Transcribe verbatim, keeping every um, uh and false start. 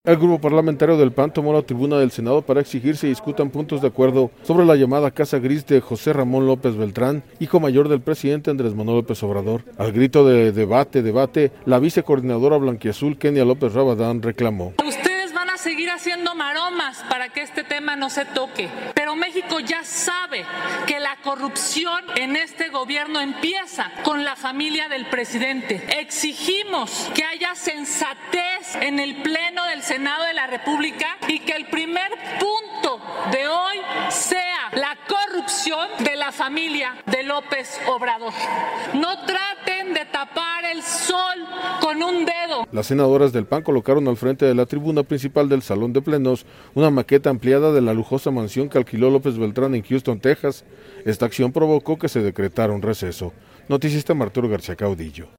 El grupo parlamentario del P A N tomó la tribuna del Senado para exigir se discutan puntos de acuerdo sobre la llamada Casa Gris de José Ramón López Beltrán, hijo mayor del presidente Andrés Manuel López Obrador. Al grito de debate, debate, la vicecoordinadora blanquiazul Kenia López Rabadán reclamó: Ustedes van a seguir haciendo maromas para que este tema no se toque, pero México ya sabe que la corrupción en este gobierno empieza con la familia del presidente. Exigimos que haya sensatez en el Pleno del Senado de la República y que el primer punto de hoy sea la corrupción de la familia de López Obrador. No traten de tapar el sol con un dedo. Las senadoras del P A N colocaron al frente de la tribuna principal del Salón de Plenos una maqueta ampliada de la lujosa mansión que alquiló López Beltrán en Houston, Texas. Esta acción provocó que se decretara un receso. Noticias de Arturo García Caudillo.